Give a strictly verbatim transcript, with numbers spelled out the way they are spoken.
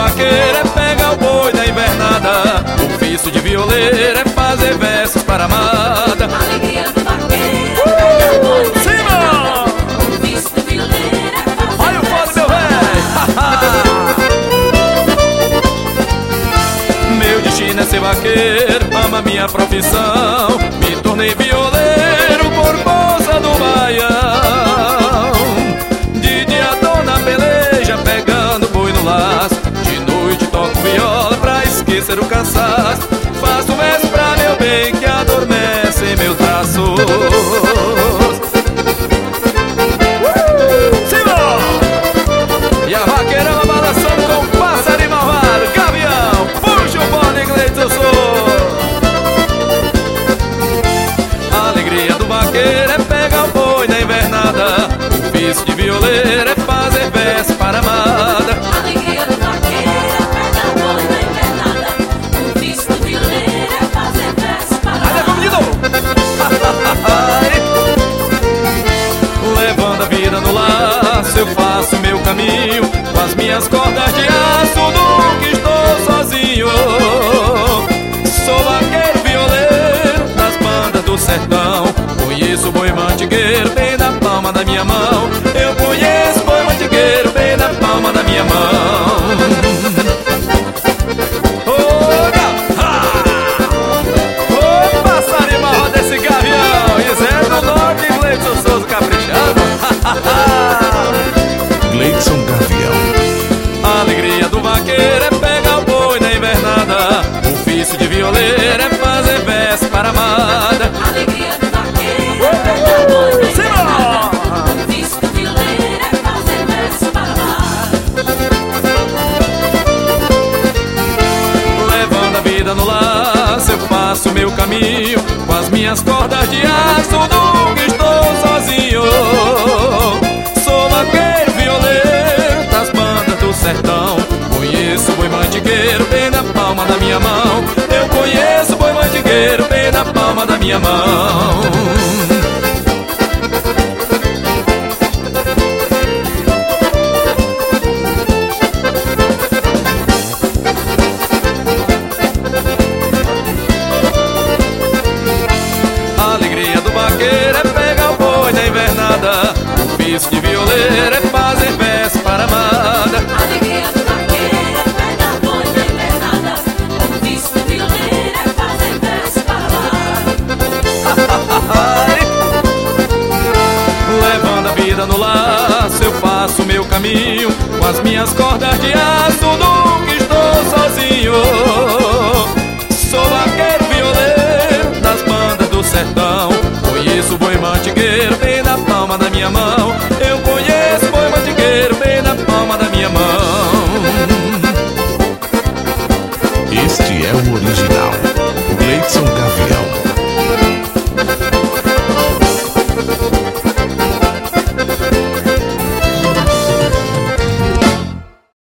vaqueiro é pegar o boi da invernada. O ofício de violeiro é fazer versos para amada. A alegria do vaqueiro é pegar o boi da invernada. O ofício do violeiro é fazer olha o fole, meu velho. Meu destino é ser vaqueiro, amo minha profissão. Me tornei violeiro por força do baião. De dia tô na peleja, pegando boi no laço. De noite toco viola pra esquecer o cansaço. Faço verso pra meu bem que adormece em meus braços. E a vaqueirama balançando com o passarinho malvado. Gavião, puxa o bode, Gleidson Souza. A alegria do vaqueiro é pegar o boi na invernada. O ofício de violeiro é fazer verso para amada. A alegria do vaqueiro é pegar o boi da invernada. O ofício do violeiro é fazer verso para amada. Vamos de novo. Levando a vida no laço, eu faço meu caminho com as minhas cordas de aço, nunca estou sozinho. Sou vaqueiro violeiro das bandas do sertão. Conheço o boi mandigueiro bem na palma da minha mão. Eu conheço o boi mandigueiro bem na palma da minha mão. Ô passarinho marrom desse gavião. E Zé do Norte e Gleidson Souza caprichando. Gleidson Gavião. A alegria do vaqueiro é pegar o boi na invernada. O ofício de violeiro é fazer verso para amada. A alegria do vaqueiro é pegar o boi da invernada. O ofício do violeiro é fazer verso para amada. Levando a vida no laço, eu faço meu caminho com as minhas cordas de aço, nunca estou sozinho. Sou vaqueiro violeiro das bandas do sertão. Conheço o boi mandigueiro bem na palma da minha mão. Eu conheço o boi mandigueiro bem na palma da minha mão. A alegria do vaqueiro é pegar o boi da invernada. O ofício de violeiro é fazer verso para amada. A alegria do vaqueiro é pegar o boi da invernada. O ofício do violeiro é fazer verso para amada. Levando a vida no laço, eu faço meu caminho com as minhas cordas de aço, nunca estou sozinho. Sou vaqueiro violeiro das bandas do sertão. Conheço o boi mandigueiro bem na palma da minha mão. Eu conheço o boi mandigueiro bem na palma da minha mão. Este é o original. Gleidson Gavião.